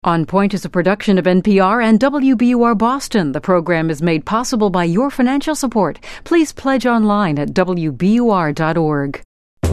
On Point is a production of NPR and WBUR Boston. The program is made possible by your financial support. Please pledge online at WBUR.org.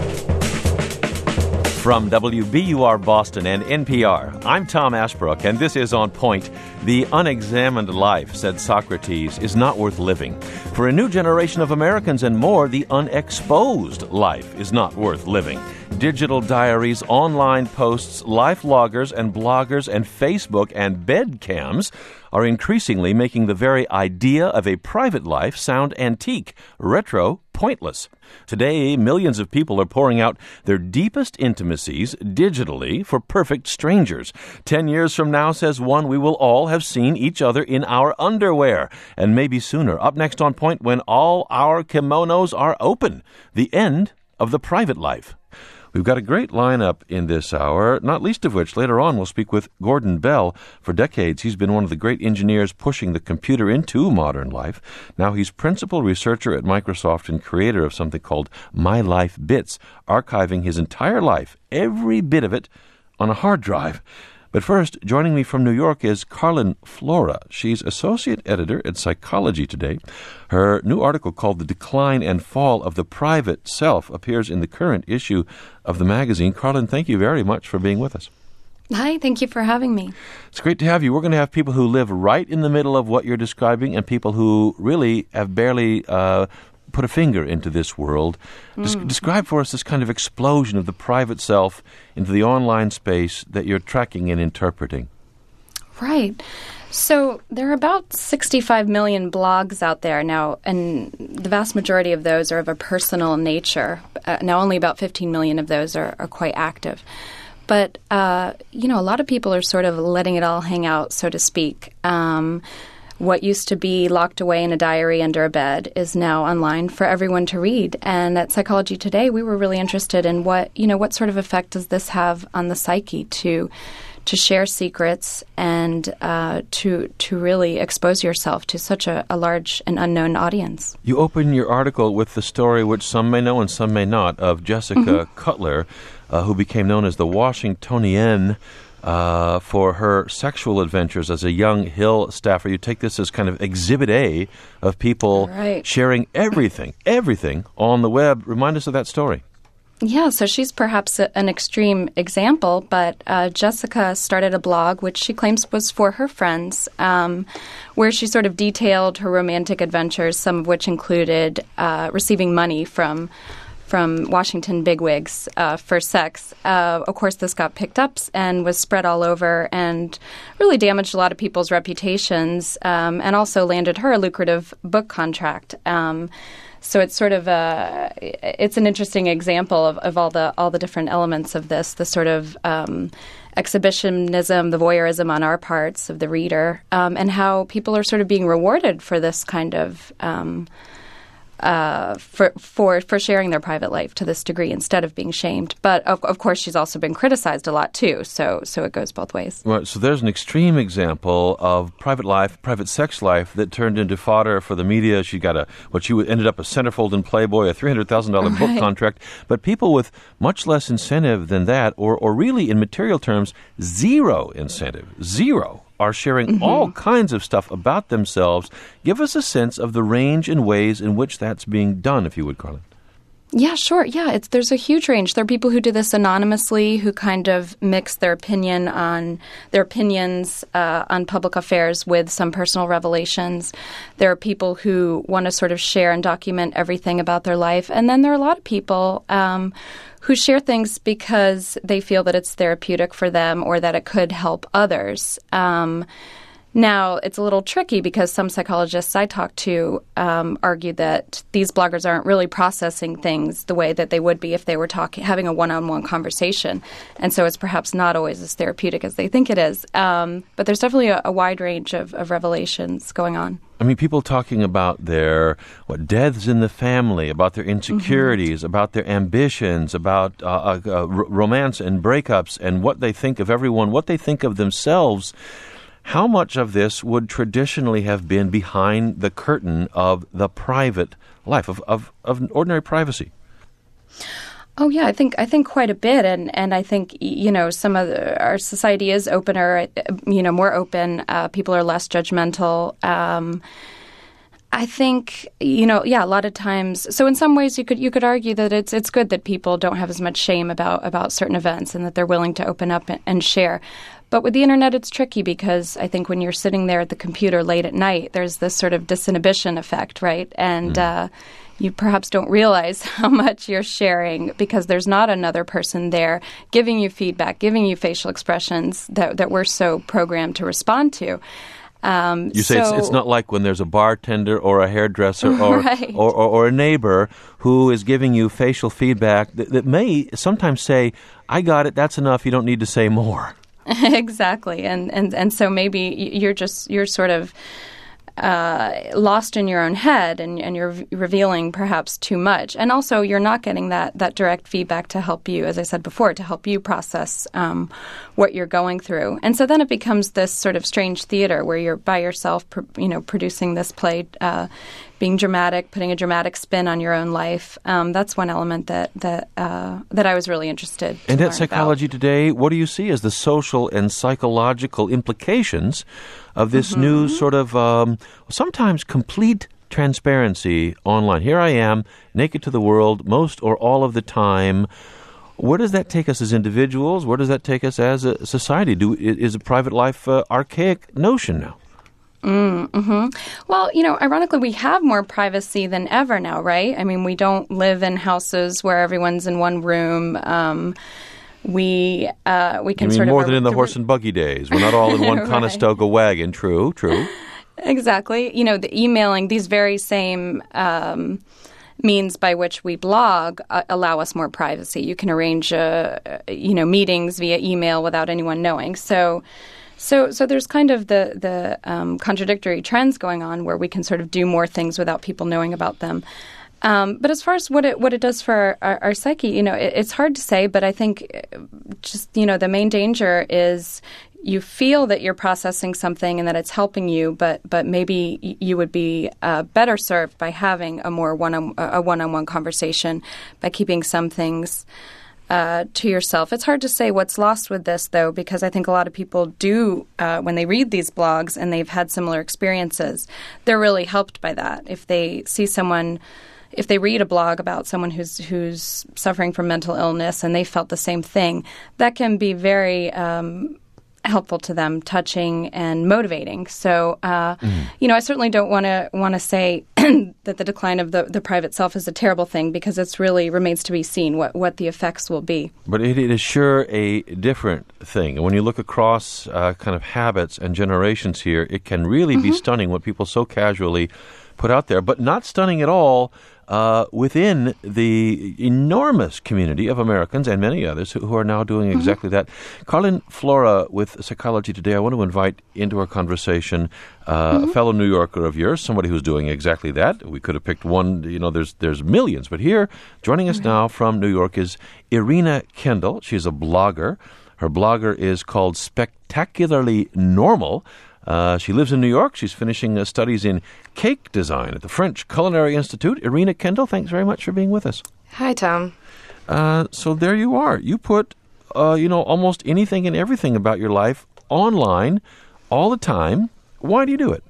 From WBUR Boston and NPR, I'm Tom Ashbrook, and this is On Point. The unexamined life, said Socrates, is not worth living. For a new generation of Americans and more, the unexposed life is not worth living. Digital diaries, online posts, life loggers and bloggers and Facebook and bed cams are increasingly making the very idea of a private life sound antique, retro, pointless. Today, millions of people are pouring out their deepest intimacies digitally for perfect strangers. 10 years from now, says one, we will all have seen each other in our underwear, and maybe sooner. Up next on Point, when all our kimonos are open, the end of the private life. We've got a great lineup in this hour, not least of which later on we'll speak with Gordon Bell. For decades, he's been one of the great engineers pushing the computer into modern life. Now he's principal researcher at Microsoft and creator of something called My Life Bits, archiving his entire life, every bit of it, on a hard drive. But first, joining me from New York is Carlin Flora. She's associate editor at Psychology Today. Her new article called The Decline and Fall of the Private Self appears in the current issue of the magazine. Carlin, thank you very much for being with us. Hi, thank you for having me. It's great to have you. We're going to have people who live right in the middle of what you're describing and people who really have barely put a finger into this world. Describe for us this kind of explosion of the private self into the online space that you're tracking and interpreting. Right. So there are about 65 million blogs out there now, and the vast majority of those are of a personal nature. Now only about 15 million of those are quite active. But, a lot of people are sort of letting it all hang out, so to speak. What used to be locked away in a diary under a bed is now online for everyone to read. And at Psychology Today, we were really interested in what sort of effect does this have on the psyche to share secrets and to really expose yourself to such a large and unknown audience. You open your article with the story, which some may know and some may not, of Jessica Cutler, who became known as the Washingtonienne, for her sexual adventures as a young Hill staffer. You take this as kind of exhibit A of people sharing everything on the web. Remind us of that story. Yeah, so she's perhaps an extreme example, but Jessica started a blog, which she claims was for her friends, where she sort of detailed her romantic adventures, some of which included receiving money from Washington bigwigs for sex. Of course, this got picked up and was spread all over and really damaged a lot of people's reputations and also landed her a lucrative book contract. So it's sort of it's an interesting example of all the different elements of this, the sort of exhibitionism, the voyeurism on our parts of the reader, and how people are sort of being rewarded for this kind of for sharing their private life to this degree instead of being shamed. But of course, she's also been criticized a lot too. So it goes both ways. Right. So there's an extreme example of private sex life that turned into fodder for the media. She got she ended up a centerfold in Playboy, a $300,000 book contract. But people with much less incentive than that, or really in material terms, zero incentive, are sharing all kinds of stuff about themselves. Give us a sense of the range and ways in which that's being done, if you would, Carlin. Yeah, sure. Yeah, there's a huge range. There are people who do this anonymously, who kind of mix their opinions on public affairs with some personal revelations. There are people who want to sort of share and document everything about their life. And then there are a lot of people who share things because they feel that it's therapeutic for them or that it could help others. Now, it's a little tricky because some psychologists I talked to argue that these bloggers aren't really processing things the way that they would be if they were having a one-on-one conversation. And so it's perhaps not always as therapeutic as they think it is. But there's definitely a wide range of revelations going on. I mean, people talking about their deaths in the family, about their insecurities, about their ambitions, about romance and breakups, and what they think of everyone, what they think of themselves. How much of this would traditionally have been behind the curtain of the private life, of ordinary privacy? Oh yeah, I think quite a bit, and I think some of our society is opener, more open. People are less judgmental. I think a lot of times. So in some ways, you could argue that it's good that people don't have as much shame about certain events, and that they're willing to open up and share. But with the internet, it's tricky because I think when you're sitting there at the computer late at night, there's this sort of disinhibition effect, right? And you perhaps don't realize how much you're sharing because there's not another person there giving you feedback, giving you facial expressions that we're so programmed to respond to. You say it's not like when there's a bartender or a hairdresser right. or a neighbor who is giving you facial feedback that may sometimes say, I got it, that's enough, you don't need to say more. Exactly. And so maybe you're sort of lost in your own head and you're revealing perhaps too much. And also you're not getting that direct feedback to help you, as I said before, to help you process what you're going through. And so then it becomes this sort of strange theater where you're by yourself, producing this play, being dramatic, putting a dramatic spin on your own life. That's one element that I was really interested in. And at Psychology Today, what do you see as the social and psychological implications of this new sort of sometimes complete transparency online? Here I am, naked to the world, most or all of the time. Where does that take us as individuals? Where does that take us as a society? Is a private life archaic notion now? Well, ironically, we have more privacy than ever now, right? I mean, we don't live in houses where everyone's in one room. We can sort of more than in the horse and buggy days. We're not all in one Conestoga wagon. True. Exactly. The emailing, these very same means by which we blog allow us more privacy. You can arrange meetings via email without anyone knowing. So there's kind of the contradictory trends going on where we can sort of do more things without people knowing about them. But as far as what it does for our psyche, it's hard to say. But I think just the main danger is you feel that you're processing something and that it's helping you, but maybe you would be better served by having a more one-on-one conversation, by keeping some things to yourself. It's hard to say what's lost with this, though, because I think a lot of people do, when they read these blogs and they've had similar experiences, they're really helped by that. If they see someone, if they read a blog about someone who's suffering from mental illness and they felt the same thing, that can be very helpful to them, touching and motivating. So, I certainly don't want to say that the decline of the private self is a terrible thing, because it's really remains to be seen what the effects will be. But it is sure a different thing. And when you look across kind of habits and generations here, it can really be stunning what people so casually put out there, but not stunning at all within the enormous community of Americans and many others who are now doing exactly that. Carlin Flora with Psychology Today, I want to invite into our conversation a fellow New Yorker of yours, somebody who's doing exactly that. We could have picked one, there's millions, but here, joining us now from New York is Irina Kendall. She's a blogger. Her blogger is called Spectacularly Normal. She lives in New York. She's finishing studies in cake design at the French Culinary Institute. Irina Kendall, thanks very much for being with us. Hi, Tom. So there you are. You put, almost anything and everything about your life online all the time. Why do you do it?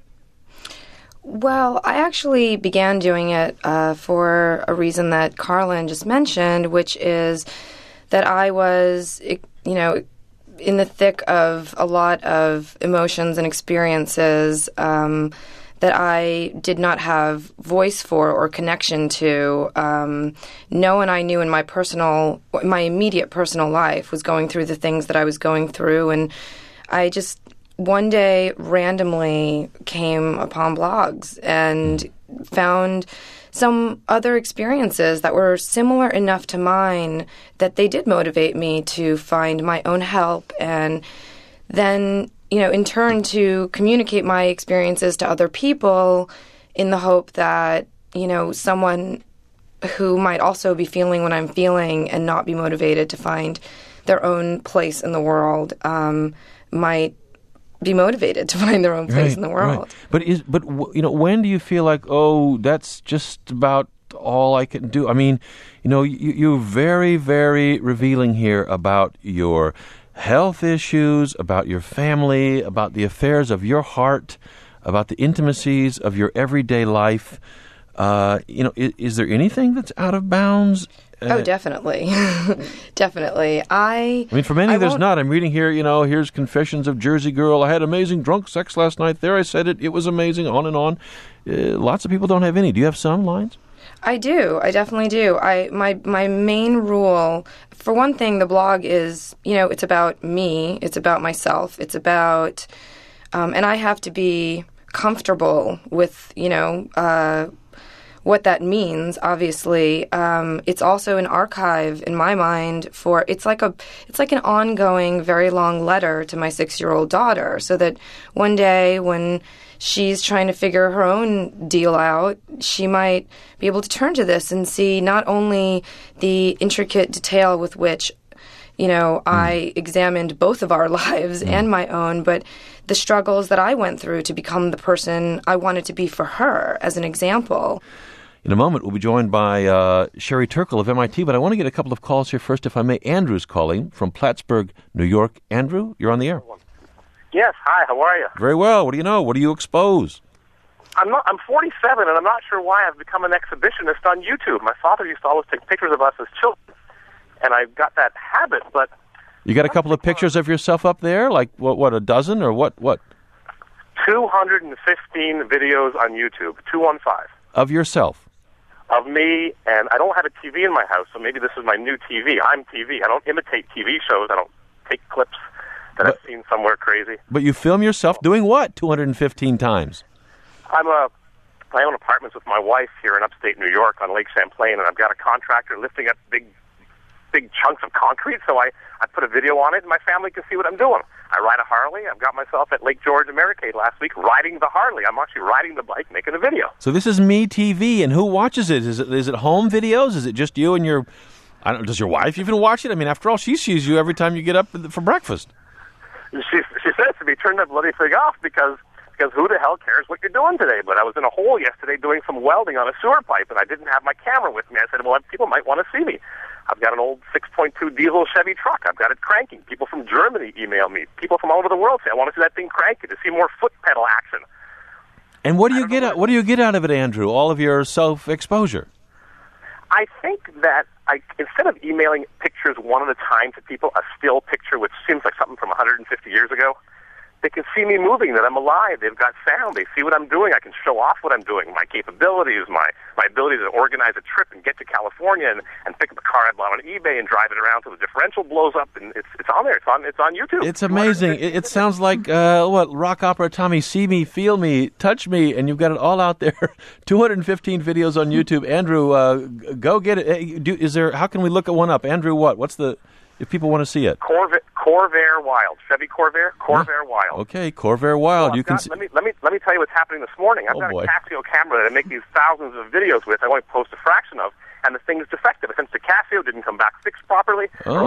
Well, I actually began doing it for a reason that Carlin just mentioned, which is that I was, in the thick of a lot of emotions and experiences that I did not have voice for or connection to. No one I knew in my immediate personal life was going through the things that I was going through, and I just one day randomly came upon blogs and found some other experiences that were similar enough to mine that they did motivate me to find my own help, and then, in turn to communicate my experiences to other people in the hope that, someone who might also be feeling what I'm feeling and not be motivated to find their own place in the world might be motivated to find their own place in the world. Right. But when do you feel like, that's just about all I can do. I mean, you're very, very revealing here about your health issues, about your family, about the affairs of your heart, about the intimacies of your everyday life. Is there anything that's out of bounds? Oh, definitely. Definitely. I mean, for many, there's not. I'm reading here, here's confessions of Jersey girl. I had amazing drunk sex last night. There I said it. It was amazing, on and on. Lots of people don't have any. Do you have some lines? I do. I definitely do. My main rule, for one thing, the blog is, it's about me. It's about myself. It's about, and I have to be comfortable with, what that means. Obviously, it's also an archive in my mind for it's like an ongoing, very long letter to my 6-year-old daughter, so that one day when she's trying to figure her own deal out, she might be able to turn to this and see not only the intricate detail with which I examined both of our lives and my own, but the struggles that I went through to become the person I wanted to be for her, as an example. In a moment, we'll be joined by Sherry Turkle of MIT, but I want to get a couple of calls here first, if I may. Andrew's calling from Plattsburgh, New York. Andrew, you're on the air. Yes, hi, how are you? Very well. What do you know? What do you expose? I'm 47, and I'm not sure why I've become an exhibitionist on YouTube. My father used to always take pictures of us as children, and I've got that habit, but... You got a couple of pictures of yourself up there? Like, what, a dozen, or what? 215 videos on YouTube, 215. Of yourself? Of me, and I don't have a TV in my house, so maybe this is my new TV. I'm TV. I don't imitate TV shows. I don't take clips that I've seen somewhere crazy. But you film yourself doing what 215 times? I own apartments with my wife here in upstate New York on Lake Champlain, and I've got a contractor lifting up big chunks of concrete, so I put a video on it, and my family can see what I'm doing. I ride a Harley. I've got myself at Lake George Americade last week riding the Harley. I'm actually riding the bike, making a video. So this is Me TV, and who watches it? Is it home videos? Is it just you and your... does your wife even watch it? I mean, after all, she sees you every time you get up for breakfast. She says to me, turn that bloody thing off, because who the hell cares what you're doing today? But I was in a hole yesterday doing some welding on a sewer pipe, and I didn't have my camera with me. I said, well, people might want to see me. I've got an old 6.2 diesel Chevy truck. I've got it cranking. People from Germany email me. People from all over the world say, I want to see that thing cranking, to see more foot pedal action. And what do you get out of it, Andrew? All of your self-exposure? I think that instead of emailing pictures one at a time to people, a still picture, which seems like something from 150 years ago, they can see me moving, that I'm alive. They've got sound. They see what I'm doing. I can show off what I'm doing, my capabilities, my ability to organize a trip and get to California and pick up a car I bought on eBay and drive it around till the differential blows up. And it's on there. It's on YouTube. It's amazing. It sounds like rock opera Tommy, see me, feel me, touch me, and you've got it all out there. 215 videos on YouTube. Andrew, go get it. How can we look at one up? Andrew, what's the... If people want to see it, Corvair Wild, Chevy Corvair Wild. Okay, Corvair Wild. Well, let me tell you what's happening this morning. I've got a Casio camera that I make these thousands of videos with. I only post a fraction of, and the thing is defective. Since the Casio didn't come back fixed properly.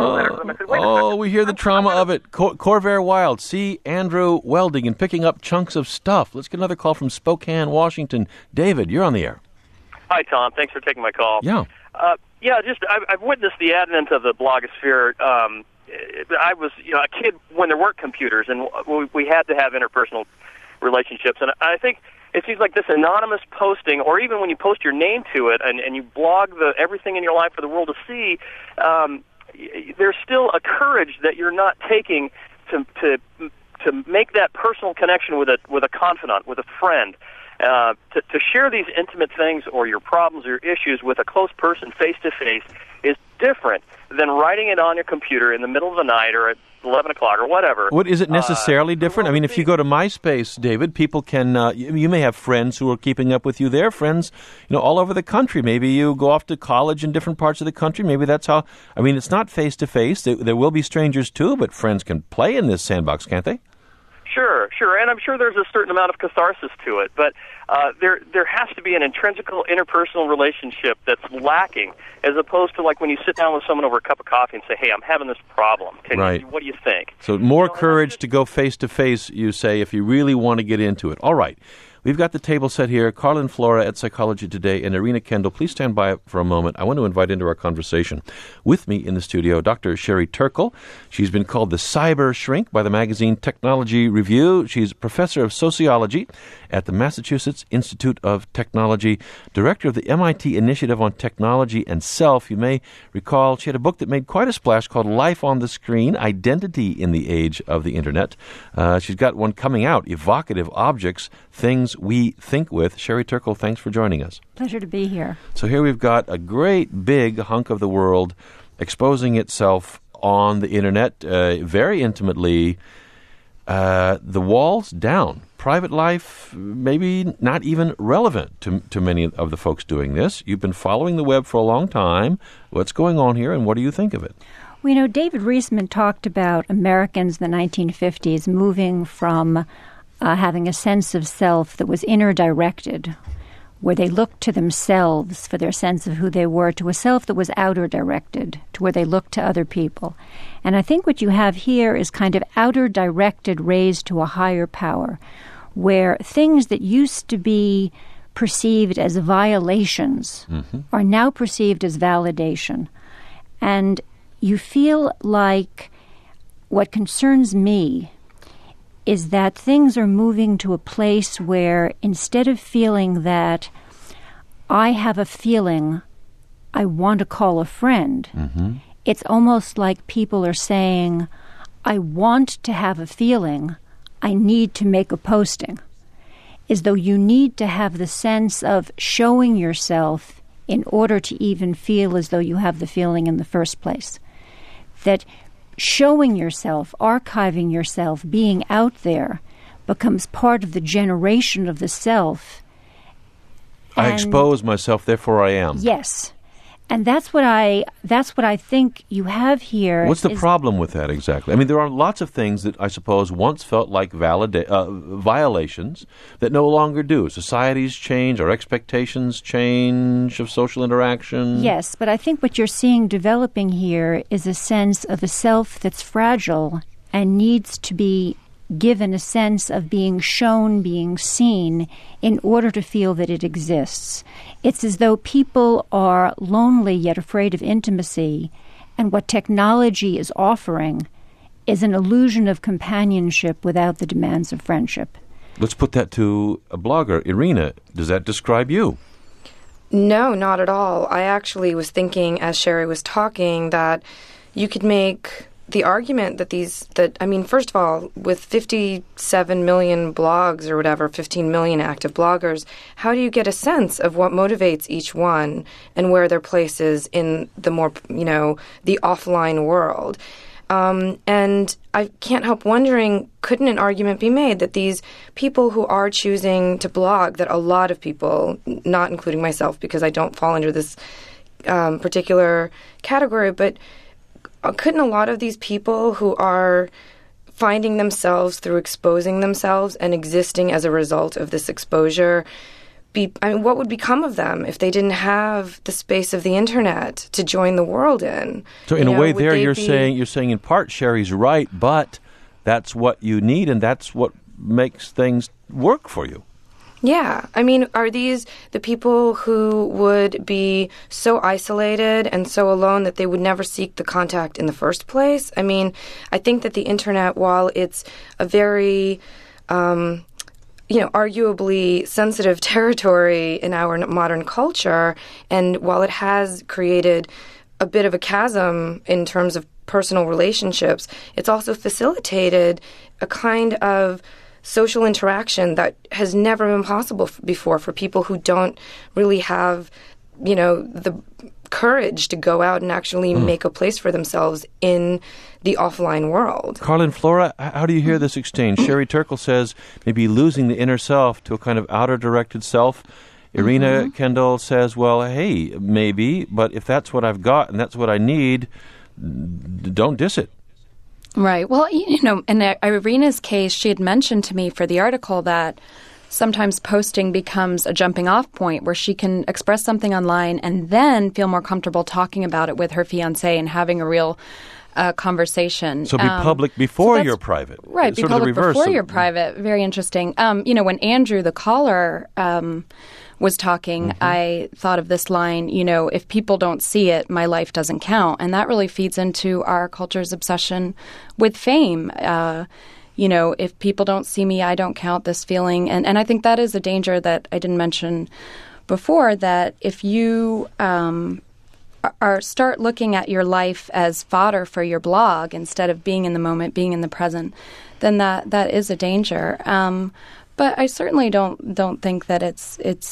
We hear the trauma of it. Corvair Wild. See Andrew welding and picking up chunks of stuff. Let's get another call from Spokane, Washington. David, you're on the air. Hi, Tom. Thanks for taking my call. Yeah. I've witnessed the advent of the blogosphere. I was, a kid when there weren't computers, and we had to have interpersonal relationships. And I think it seems like this anonymous posting, or even when you post your name to it and you blog everything in your life for the world to see, there's still a courage that you're not taking to make that personal connection with a confidant, with a friend. To share these intimate things or your problems or your issues with a close person face-to-face is different than writing it on your computer in the middle of the night or at 11 o'clock or whatever. Is it necessarily different? I mean, if you go to MySpace, David, people can, you may have friends who are keeping up with you there, friends, all over the country. Maybe you go off to college in different parts of the country. Maybe that's how, it's not face-to-face. There will be strangers too, but friends can play in this sandbox, can't they? Sure, and I'm sure there's a certain amount of catharsis to it. But there has to be an intrinsical interpersonal relationship that's lacking, as opposed to like when you sit down with someone over a cup of coffee and say, "Hey, I'm having this problem. What do you think?" So more courage to go face to face, you say, if you really want to get into it. All right. We've got the table set here. Carlin Flora at Psychology Today and Irina Kendall. Please stand by for a moment. I want to invite into our conversation with me in the studio Dr. Sherry Turkle. She's been called the Cyber Shrink by the magazine Technology Review. She's professor of sociology at the Massachusetts Institute of Technology, director of the MIT Initiative on Technology and Self. You may recall she had a book that made quite a splash called Life on the Screen, Identity in the Age of the Internet. She's got one coming out, Evocative Objects, Things We Think With. Sherry Turkle, thanks for joining us. Pleasure to be here. So here we've got a great big hunk of the world exposing itself on the Internet very intimately. The wall's down. Private life, maybe not even relevant to many of the folks doing this. You've been following the web for a long time. What's going on here, and what do you think of it? Well, David Reisman talked about Americans in the 1950s moving from having a sense of self that was inner-directed, where they looked to themselves for their sense of who they were, to a self that was outer-directed, to where they looked to other people. And I think what you have here is kind of outer-directed raised to a higher power, where things that used to be perceived as violations are now perceived as validation. And you feel like what concerns me is that things are moving to a place where instead of feeling that I have a feeling I want to call a friend, it's almost like people are saying, I want to have a feeling, I need to make a posting. As though you need to have the sense of showing yourself in order to even feel as though you have the feeling in the first place. That showing yourself, archiving yourself, being out there becomes part of the generation of the self. I expose myself, therefore I am. Yes. And that's what I think you have here. What's the problem with that exactly? I mean, there are lots of things that I suppose once felt like violations that no longer do. Societies change, our expectations change of social interaction. Yes, but I think what you're seeing developing here is a sense of a self that's fragile and needs to be given a sense of being shown, being seen, in order to feel that it exists. It's as though people are lonely yet afraid of intimacy, and what technology is offering is an illusion of companionship without the demands of friendship. Let's put that to a blogger. Irina, does that describe you? No, not at all. I actually was thinking, as Sherry was talking, that you could make the argument that first of all, with 57 million blogs or whatever, 15 million active bloggers, how do you get a sense of what motivates each one and where their place is in the more, the offline world? And I can't help wondering, couldn't an argument be made that these people who are choosing to blog, that a lot of people, not including myself because I don't fall under this particular category, but couldn't a lot of these people who are finding themselves through exposing themselves and existing as a result of this exposure what would become of them if they didn't have the space of the internet to join the world in? So in a way there you're saying in part Sherry's right, but that's what you need and that's what makes things work for you. Yeah. Are these the people who would be so isolated and so alone that they would never seek the contact in the first place? I think that the internet, while it's a very, arguably sensitive territory in our modern culture, and while it has created a bit of a chasm in terms of personal relationships, it's also facilitated a kind of social interaction that has never been possible before for people who don't really have, the courage to go out and actually make a place for themselves in the offline world. Carlin Flora, how do you hear this exchange? Sherry Turkle says maybe losing the inner self to a kind of outer-directed self. Irina Kendall says, well, hey, maybe, but if that's what I've got and that's what I need, don't diss it. Right. Well, in Irina's case, she had mentioned to me for the article that sometimes posting becomes a jumping off point where she can express something online and then feel more comfortable talking about it with her fiancé and having a real conversation. So be public before you're private. Right, be public before you're private. Very interesting. When Andrew, the caller, was talking, I thought of this line, if people don't see it, my life doesn't count. And that really feeds into our culture's obsession with fame. If people don't see me, I don't count, this feeling. And I think that is a danger that I didn't mention before, that if you start looking at your life as fodder for your blog instead of being in the moment, being in the present, then that is a danger. But I certainly don't think that it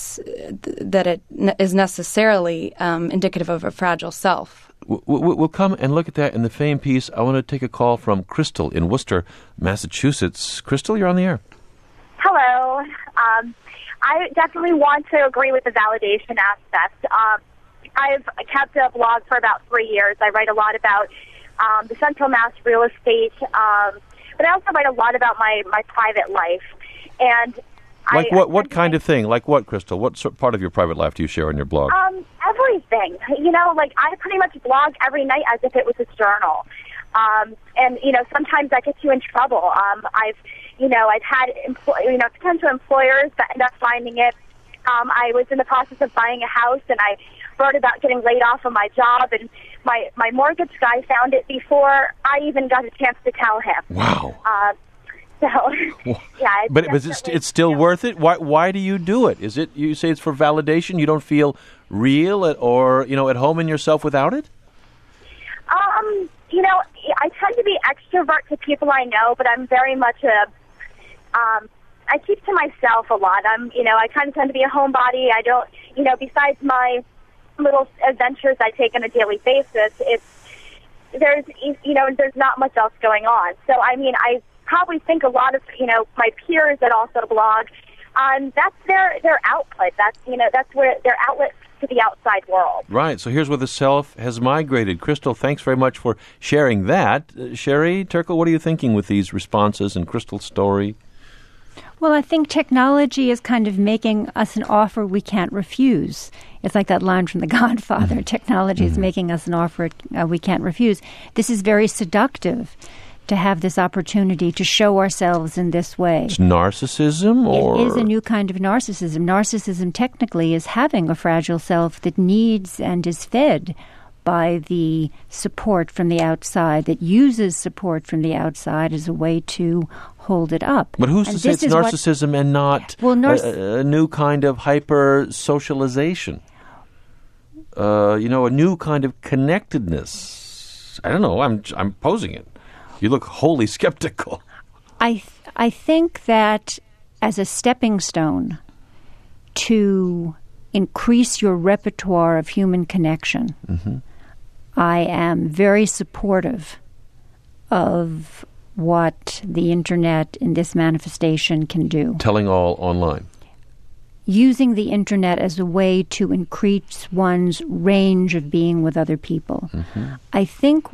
is necessarily indicative of a fragile self. We'll come and look at that in the fame piece. I want to take a call from Crystal in Worcester, Massachusetts. Crystal, you're on the air. Hello. I definitely want to agree with the validation aspect. I've kept a blog for about 3 years. I write a lot about the Central Mass real estate, but I also write a lot about my private life. And what kind of thing? Like what, Crystal? What part of your private life do you share on your blog? Everything. I pretty much blog every night as if it was a journal. And sometimes that gets you in trouble. I've had potential employers that end up finding it. I was in the process of buying a house, and I wrote about getting laid off of my job, and my mortgage guy found it before I even got a chance to tell him. Wow. Yeah. But it's still worth it? Why do you do it? Is it, you say it's for validation? You don't feel real or at home in yourself without it? I tend to be extrovert to people I know, but I'm very much I keep to myself a lot. I kind of tend to be a homebody. I don't, besides my little adventures I take on a daily basis, there's not much else going on. So, I probably think a lot of, my peers that also blog, that's their output. That's where their outlet to the outside world. Right. So here's where the self has migrated. Crystal, thanks very much for sharing that. Sherry Turkle, what are you thinking with these responses and Crystal's story? Well, I think technology is kind of making us an offer we can't refuse. It's like that line from The Godfather. Technology is making us an offer we can't refuse. This is very seductive to have this opportunity to show ourselves in this way. It's narcissism, or? It is a new kind of narcissism. Narcissism technically is having a fragile self that needs and is fed by the support from the outside, that uses support from the outside as a way to hold it up. But who's to say it's narcissism and not a new kind of hyper-socialization? A new kind of connectedness. I don't know. I'm posing it. You look wholly skeptical. I think that as a stepping stone to increase your repertoire of human connection, I am very supportive of what the Internet in this manifestation can do. Telling all online. Using the Internet as a way to increase one's range of being with other people. I think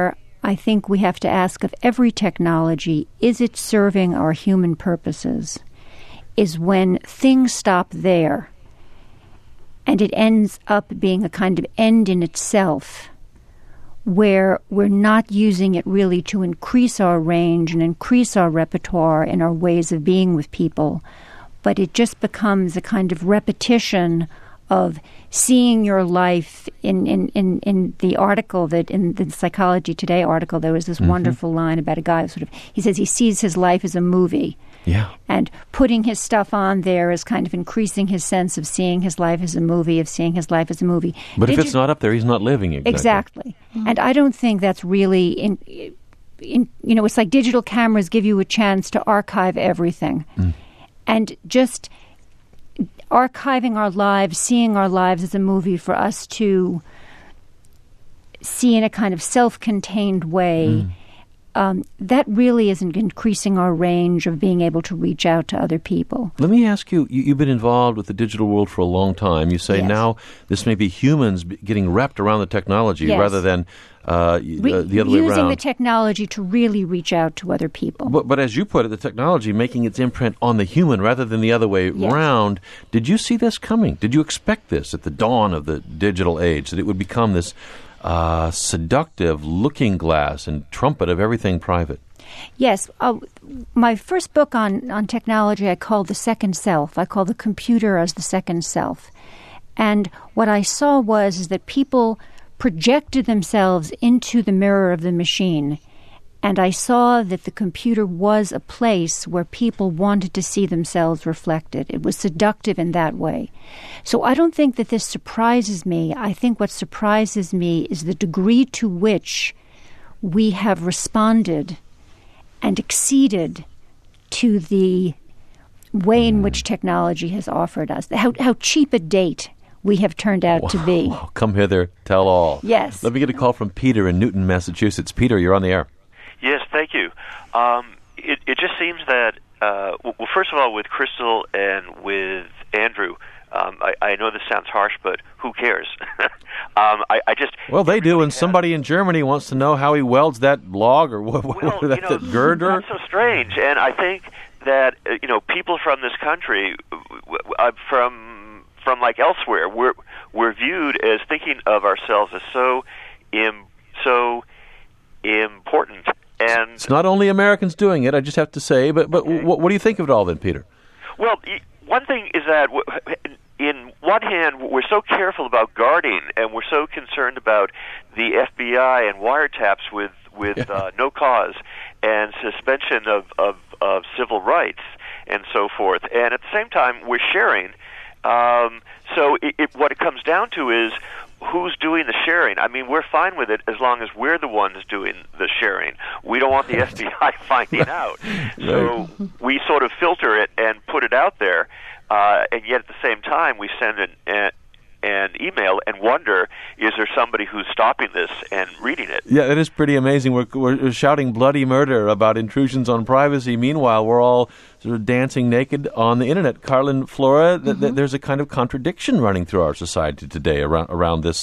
we have to ask of every technology, is it serving our human purposes? Is when things stop there and it ends up being a kind of end in itself, where we're not using it really to increase our range and increase our repertoire and our ways of being with people, but it just becomes a kind of repetition of seeing your life. In the article, that in the Psychology Today article, there was this wonderful line about a guy he says he sees his life as a movie. Yeah. And putting his stuff on there is kind of increasing his sense of seeing his life as a movie, But if it's not up there, he's not living it. Exactly. And I don't think that's really it's like digital cameras give you a chance to archive everything. And just archiving our lives, seeing our lives as a movie for us to see in a kind of self-contained way that really isn't increasing our range of being able to reach out to other people. Let me ask you, you've been involved with the digital world for a long time. You say Yes. now this may be humans getting wrapped around the technology Yes. rather than the other way Using around. the technology to really reach out to other people. But as you put it, the technology making its imprint on the human rather than the other way Yes. around. Did you see this coming? Did you expect this at the dawn of the digital age, that it would become this seductive looking glass and trumpet of everything private? Yes. My first book on technology I called The Second Self. I call the computer as the second self. And what I saw was that people projected themselves into the mirror of the machine. And I saw that the computer was a place where people wanted to see themselves reflected. It was seductive in that way. So I don't think that this surprises me. I think what surprises me is the degree to which we have responded and acceded to the way in which technology has offered us, how cheap a date we have turned out to be. Wow. Come hither, tell all. Yes. Let me get a call from Peter in Newton, Massachusetts. Peter, you're on the air. Yes, thank you. It just seems that, well, first of all, with Crystal and with Andrew, I know this sounds harsh, but who cares? I just... Well, they do, and somebody in Germany wants to know how he welds that log or that girder. That's so strange, and I think that, people from this country, from like elsewhere, we're viewed as thinking of ourselves as so important. And it's not only Americans doing it, I just have to say, but what do you think of it all then, Peter? Well, one thing is that in one hand, we're so careful about guarding, and we're so concerned about the FBI and wiretaps with no cause and suspension of civil rights and so forth. And at the same time, we're sharing. So what it comes down to is who's doing the sharing. I mean, we're fine with it as long as we're the ones doing the sharing. We don't want the FBI finding out. So we sort of filter it and put it out there, and yet at the same time we send an email and wonder, is there somebody who's stopping this and reading it? Yeah, it is pretty amazing. We're shouting bloody murder about intrusions on privacy. Meanwhile, we're all sort of dancing naked on the internet. Carlin, Flora, there's a kind of contradiction running through our society today around this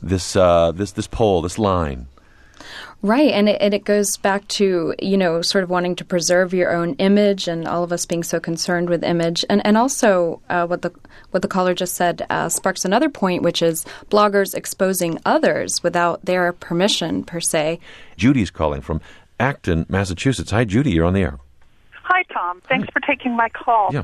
poll, this line. Right, and it goes back to, sort of wanting to preserve your own image, and all of us being so concerned with image. And also what the caller just said sparks another point, which is bloggers exposing others without their permission, per se. Judy's calling from Acton, Massachusetts. Hi, Judy, you're on the air. Hi, Tom. Thanks for taking my call. Yeah.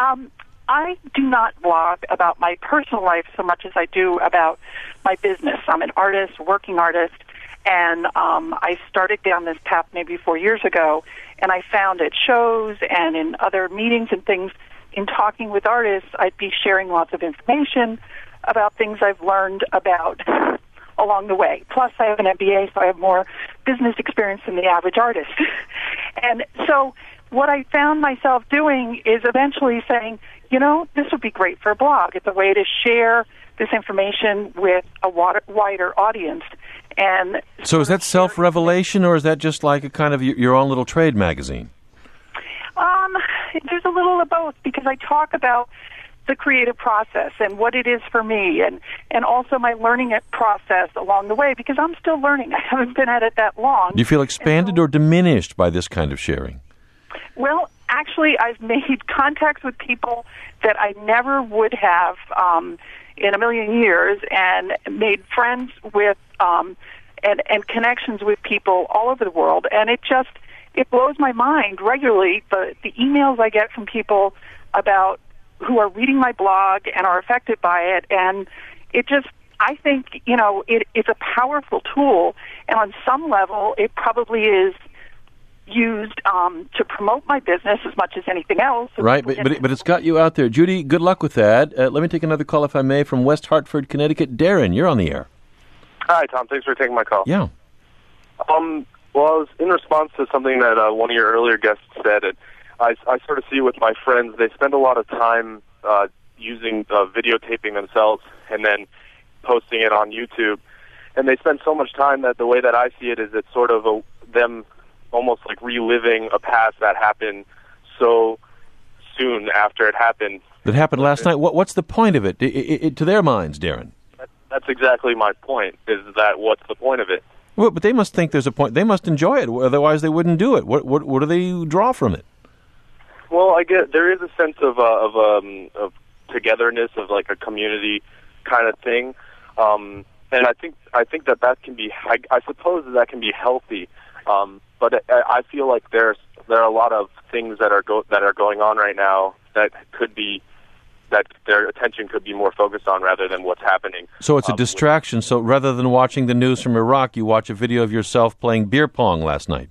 I do not blog about my personal life so much as I do about my business. I'm an artist, working artist. And I started down this path maybe 4 years ago, and I found at shows and in other meetings and things, in talking with artists, I'd be sharing lots of information about things I've learned about along the way. Plus, I have an MBA, so I have more business experience than the average artist. And so what I found myself doing is eventually saying, this would be great for a blog. It's a way to share this information with a wider audience. And so is that self-revelation, or is that just like a kind of your own little trade magazine? There's a little of both, because I talk about the creative process and what it is for me, and also my learning process along the way, because I'm still learning. I haven't been at it that long. Do you feel expanded or diminished by this kind of sharing? Well, actually, I've made contacts with people that I never would have in a million years, and made friends with and connections with people all over the world. And it blows my mind regularly, the emails I get from people about who are reading my blog and are affected by it. And I think, it's a powerful tool, and on some level it probably is used to promote my business as much as anything else. Right, but it's got you out there. Judy, good luck with that. Let me take another call, if I may, from West Hartford, Connecticut. Darren, you're on the air. Hi, Tom. Thanks for taking my call. Yeah. Well, I was in response to something that one of your earlier guests said. I sort of see with my friends, they spend a lot of time using videotaping themselves and then posting it on YouTube. And they spend so much time that the way that I see it is it's sort of them almost like reliving a past that happened so soon after it happened. That happened last night. What's the point of it to their minds, Darren? That's exactly my point, is that what's the point of it? Well, but they must think there's a point. They must enjoy it, otherwise they wouldn't do it. What do they draw from it? Well, I get there is a sense of togetherness, of like a community kind of thing, and I think that can be. I suppose that can be healthy, but I feel like there are a lot of things that are going on right now that their attention could be more focused on rather than what's happening. So it's a distraction. So rather than watching the news from Iraq, you watch a video of yourself playing beer pong last night.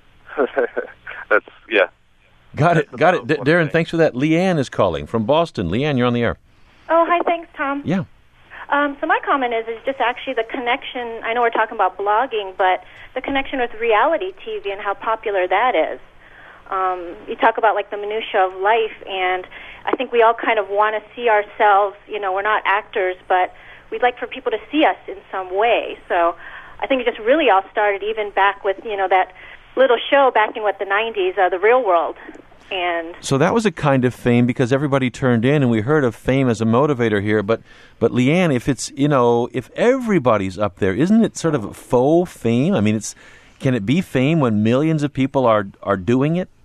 Yeah. Got it. Darren, thanks for that. Leanne is calling from Boston. Leanne, you're on the air. Oh, hi. Thanks, Tom. Yeah. So my comment is just actually the connection. I know we're talking about blogging, but the connection with reality TV and how popular that is. You talk about like the minutia of life, and I think we all kind of want to see ourselves. We're not actors, but we'd like for people to see us in some way. So I think it just really all started even back with that little show back in the 90s, The Real World. And so that was a kind of fame because everybody turned in, and we heard of fame as a motivator here. But Leanne, if it's if everybody's up there, isn't it sort of a faux fame? I mean, can it be fame when millions of people are doing it?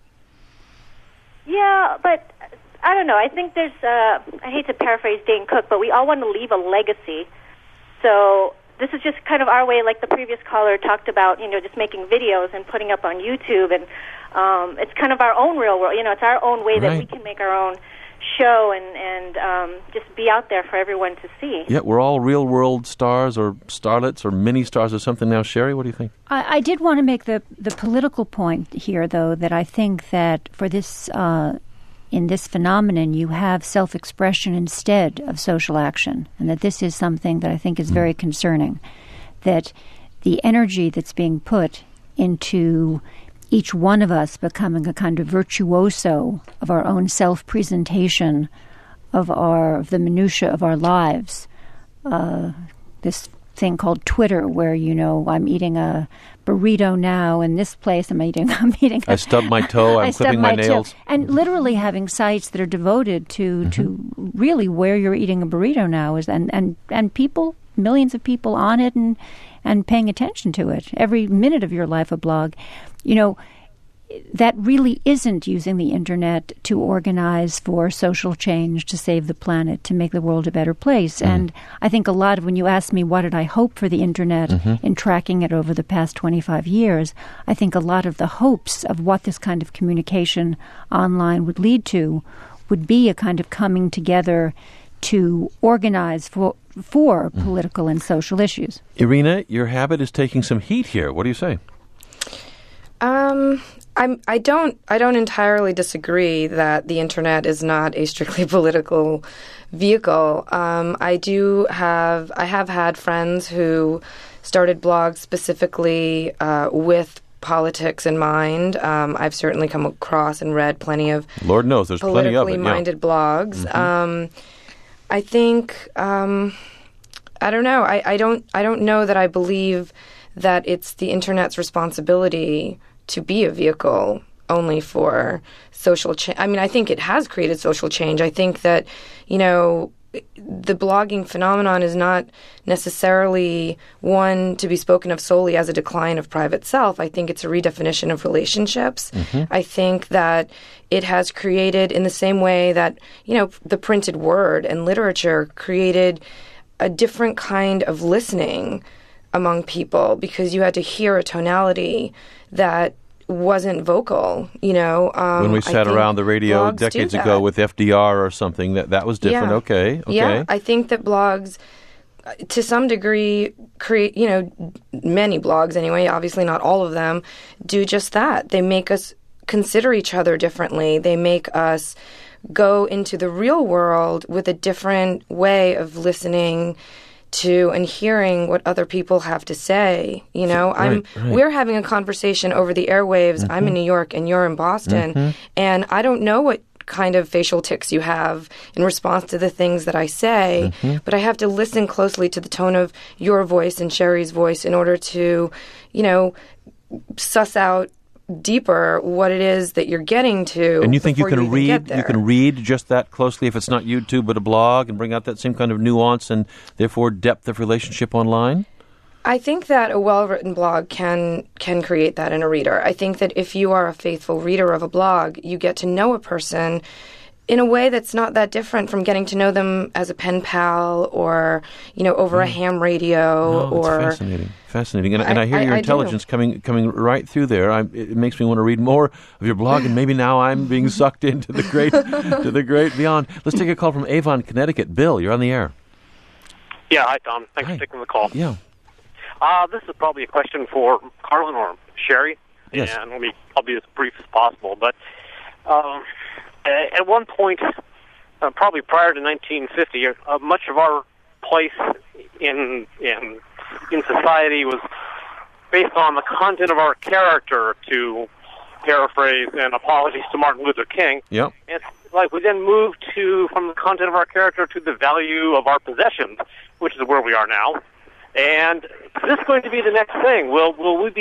Yeah, but I don't know. I think there's I hate to paraphrase Dane Cook, but we all want to leave a legacy. So this is just kind of our way, like the previous caller talked about, just making videos and putting up on YouTube, and it's kind of our own real world. It's our own way that we can make our own show and just be out there for everyone to see. Yeah, we're all real world stars or starlets or mini stars or something now. Sherry, what do you think? I did want to make the political point here, though, that I think that for this in this phenomenon, you have self-expression instead of social action, and that this is something that I think is very concerning, that the energy that's being put into each one of us becoming a kind of virtuoso of our own self-presentation of the minutiae of our lives, this thing called Twitter, where I'm eating a burrito now in this place. I'm eating. I stubbed my toe. I'm clipping my nails, and literally having sites that are devoted to really where you're eating a burrito now is, and people, millions of people on it and paying attention to it every minute of your life. A blog, that really isn't using the internet to organize for social change, to save the planet, to make the world a better place. And I think a lot of, when you ask me what did I hope for the internet in tracking it over the past 25 years, I think a lot of the hopes of what this kind of communication online would lead to would be a kind of coming together to organize for political and social issues. Irina, your habit is taking some heat here. What do you say? I don't entirely disagree that the internet is not a strictly political vehicle. I have had friends who started blogs specifically with politics in mind. I've certainly come across and read plenty of Lord knows there's plenty of it, minded blogs. I think I don't know. I don't know that I believe that it's the internet's responsibility to be a vehicle only for social change. I mean, I think it has created social change. I think that, the blogging phenomenon is not necessarily one to be spoken of solely as a decline of private self. I think it's a redefinition of relationships. I think that it has created, in the same way that, the printed word and literature created a different kind of listening among people, because you had to hear a tonality that wasn't vocal, when we sat around the radio decades ago with FDR or something, that was different. Okay. Yeah, I think that blogs, to some degree, create, many blogs anyway, obviously not all of them, do just that. They make us consider each other differently. They make us go into the real world with a different way of listening to and hearing what other people have to say. We're having a conversation over the airwaves. I'm in New York and you're in Boston, and I don't know what kind of facial tics you have in response to the things that I say, but I have to listen closely to the tone of your voice and Sherry's voice in order to, suss out deeper what it is that you're getting to. And you think you before can even get there. you can read just that closely if it's not YouTube but a blog and bring out that same kind of nuance and therefore depth of relationship online? I think that a well-written blog can create that in a reader. I think that if you are a faithful reader of a blog, you get to know a person in a way that's not that different from getting to know them as a pen pal or, over a ham radio. It's fascinating. And I hear your intelligence coming right through there. It makes me want to read more of your blog, and maybe now I'm being sucked into the great beyond. Let's take a call from Avon, Connecticut. Bill, you're on the air. Yeah, hi, Tom. Thanks for taking the call. Yeah. This is probably a question for Carlin or Sherry. Yes. And I'll be as brief as possible. But at one point, probably prior to 1950, much of our place in society was based on the content of our character, to paraphrase and apologies to Martin Luther King. Yep. And we then moved from the content of our character to the value of our possessions, which is where we are now. And is this going to be the next thing? Will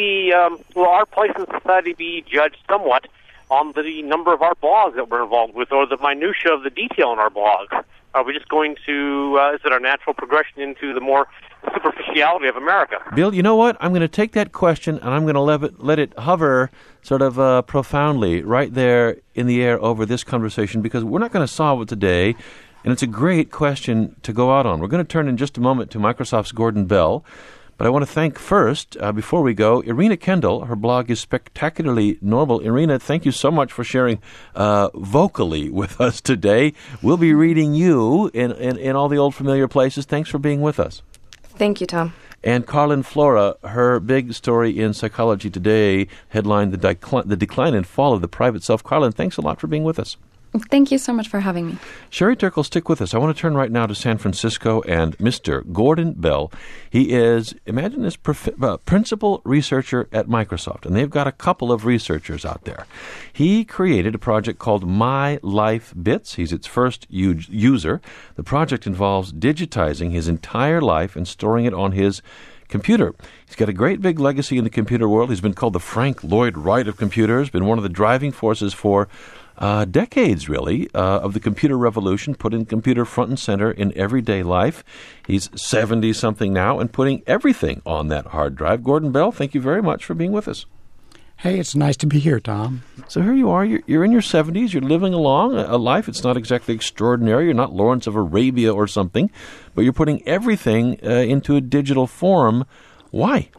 our place in society be judged somewhat on the number of our blogs that we're involved with, or the minutia of the detail in our blogs? Are we just going to, is it our natural progression into the more superficiality of America? Bill, you know what? I'm going to take that question and I'm going to let it hover sort of profoundly right there in the air over this conversation, because we're not going to solve it today. And it's a great question to go out on. We're going to turn in just a moment to Microsoft's Gordon Bell. But I want to thank first, before we go, Irina Kendall. Her blog is Spectacularly Normal. Irina, thank you so much for sharing vocally with us today. We'll be reading you in all the old familiar places. Thanks for being with us. Thank you, Tom. And Carlin Flora, her big story in Psychology Today headlined The Decline and Fall of the Private Self. Carlin, thanks a lot for being with us. Thank you so much for having me. Sherry Turkle, stick with us. I want to turn right now to San Francisco and Mr. Gordon Bell. He is, imagine this, principal researcher at Microsoft, and they've got a couple of researchers out there. He created a project called My Life Bits. He's its first user. The project involves digitizing his entire life and storing it on his computer. He's got a great big legacy in the computer world. He's been called the Frank Lloyd Wright of computers, been one of the driving forces for decades, really, of the computer revolution, putting computer front and center in everyday life. He's 70-something now and putting everything on that hard drive. Gordon Bell, thank you very much for being with us. Hey, it's nice to be here, Tom. So here you are. You're in your 70s. You're living along a life. It's not exactly extraordinary. You're not Lawrence of Arabia or something, but you're putting everything into a digital form. Why?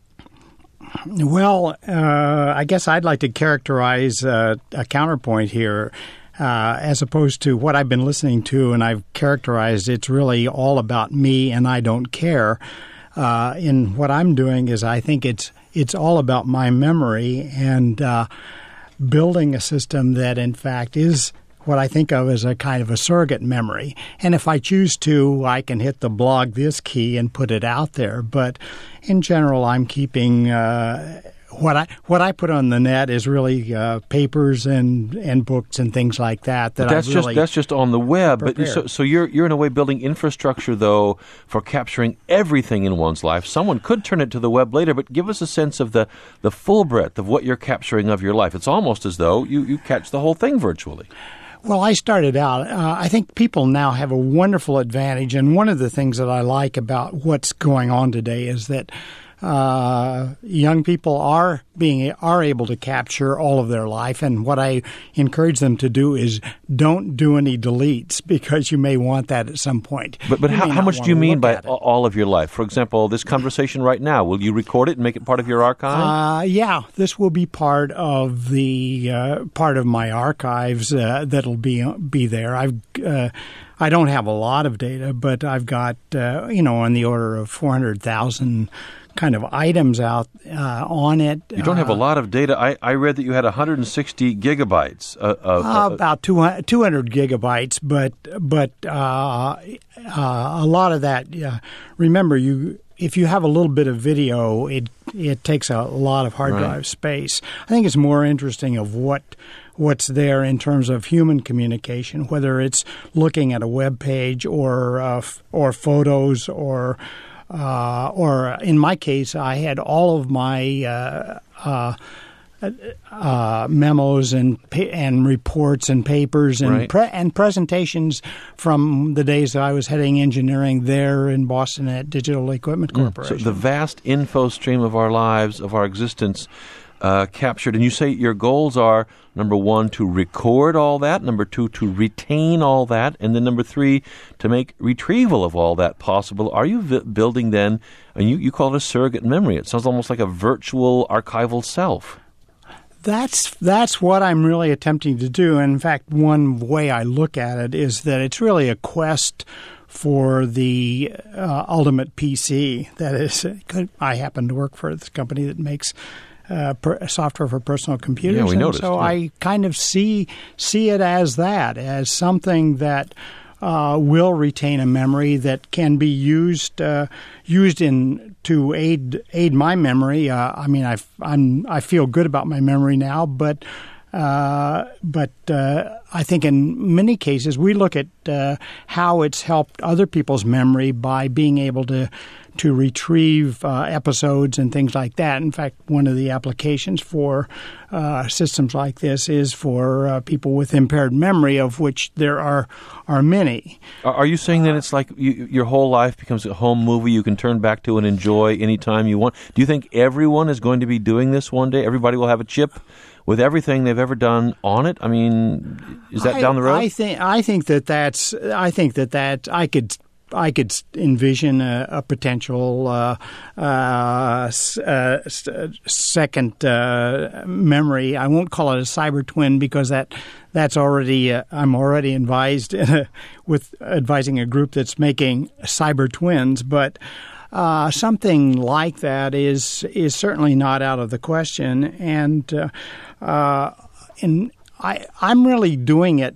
Well, I guess I'd like to characterize a counterpoint here as opposed to what I've been listening to, and I've characterized it's really all about me and I don't care. In what I'm doing is I think it's all about my memory and building a system that, in fact, is what I think of as a kind of a surrogate memory. And if I choose to, I can hit the blog this key and put it out there. But in general, I'm keeping what I put on the net is really papers and books and things like that. That's just on the web. Prepared. But so you're in a way building infrastructure, though, for capturing everything in one's life. Someone could turn it to the web later, but give us a sense of the full breadth of what you're capturing of your life. It's almost as though you catch the whole thing virtually. Well, I started out, I think people now have a wonderful advantage, and one of the things that I like about what's going on today is that young people are able to capture all of their life, and what I encourage them to do is don't do any deletes, because you may want that at some point. But how much do you mean by all of your life? For example, this conversation right now, will you record it and make it part of your archive? Yeah, this will be part of the part of my archives that'll be there. I don't have a lot of data, but I've got on the order of 400,000 kind of items out on it. You don't have a lot of data. I read that you had 160 gigabytes. About 200 gigabytes, but a lot of that. Remember, if you have a little bit of video, it takes a lot of hard drive space. I think it's more interesting of what's there in terms of human communication, whether it's looking at a web page or photos or in my case, I had all of my memos and reports and papers and and presentations from the days that I was heading engineering there in Boston at Digital Equipment Corporation. So the vast info stream of our lives, of our existence, captured. And you say your goals are, number 1, to record all that, number 2, to retain all that, and then number 3, to make retrieval of all that possible. Are you building then, and you call it a surrogate memory? It sounds almost like a virtual archival self. That's what I'm really attempting to do. And in fact, one way I look at it is that it's really a quest for the ultimate PC. That is, I happen to work for this company that makes software for personal computers. Yeah, we noticed. So I kind of see it as that, as something that will retain a memory that can be used to aid my memory. I mean, I feel good about my memory now, but I think in many cases we look at how it's helped other people's memory by being able to retrieve episodes and things like that. In fact, one of the applications for systems like this is for people with impaired memory, of which there are many. Are you saying that it's like your whole life becomes a home movie you can turn back to and enjoy anytime you want? Do you think everyone is going to be doing this one day? Everybody will have a chip with everything they've ever done on it? I mean, is that down the road? I think that I could envision a potential second memory. I won't call it a cyber twin because that's already I'm already advised with advising a group that's making cyber twins, but something like that is certainly not out of the question, and I'm really doing it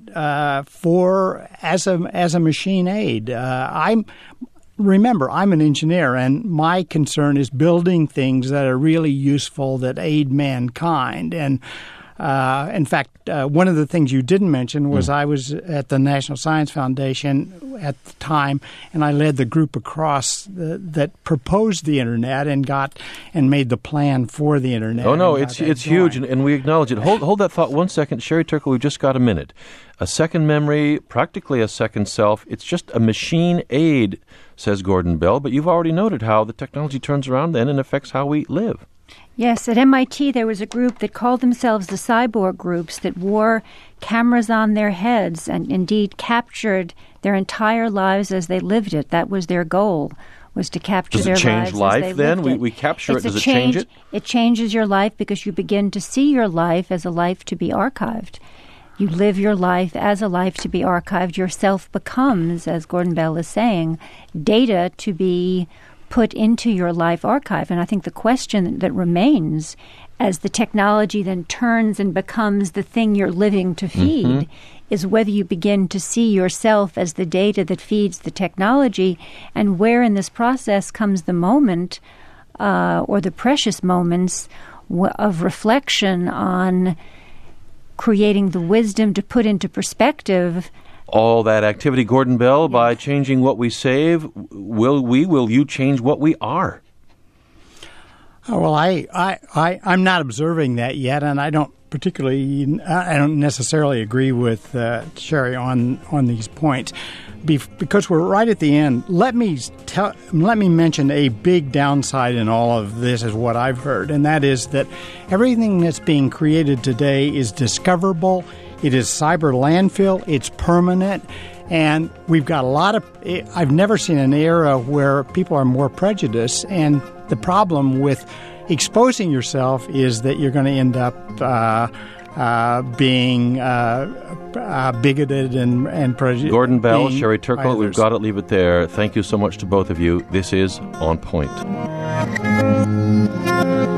as a machine aid. Remember, I'm an engineer, and my concern is building things that are really useful that aid mankind. And in fact, one of the things you didn't mention was I was at the National Science Foundation at the time, and I led the group across that proposed the Internet and made the plan for the Internet. Oh, no, it's huge, and we acknowledge it. Hold that thought 1 second. Sherry Turkle, we've just got a minute. A second memory, practically a second self. It's just a machine aid, says Gordon Bell, but you've already noted how the technology turns around then and affects how we live. Yes, at MIT there was a group that called themselves the cyborg groups that wore cameras on their heads and indeed captured their entire lives as they lived it. That was their goal, was to capture their lives. Does it change life then? We capture it. Does it change it? It changes your life because you begin to see your life as a life to be archived. You live your life as a life to be archived. Yourself becomes, as Gordon Bell is saying, data to be put into your life archive. And I think the question that remains as the technology then turns and becomes the thing you're living to feed is whether you begin to see yourself as the data that feeds the technology, and where in this process comes the moment or the precious moments of reflection on creating the wisdom to put into perspective all that activity. Gordon Bell, by changing what we save, will you change what we are? Oh, well, I'm not observing that yet, and I don't necessarily agree with Sherry on these points, because we're right at the end. Let me mention a big downside in all of this is what I've heard, and that is that everything that's being created today is discoverable. It is cyber landfill. It's permanent. And we've got a lot of – I've never seen an era where people are more prejudiced. And the problem with exposing yourself is that you're going to end up being bigoted and prejudiced. Gordon Bell, Sherry Turkle, we've got to leave it there. Thank you so much to both of you. This is On Point.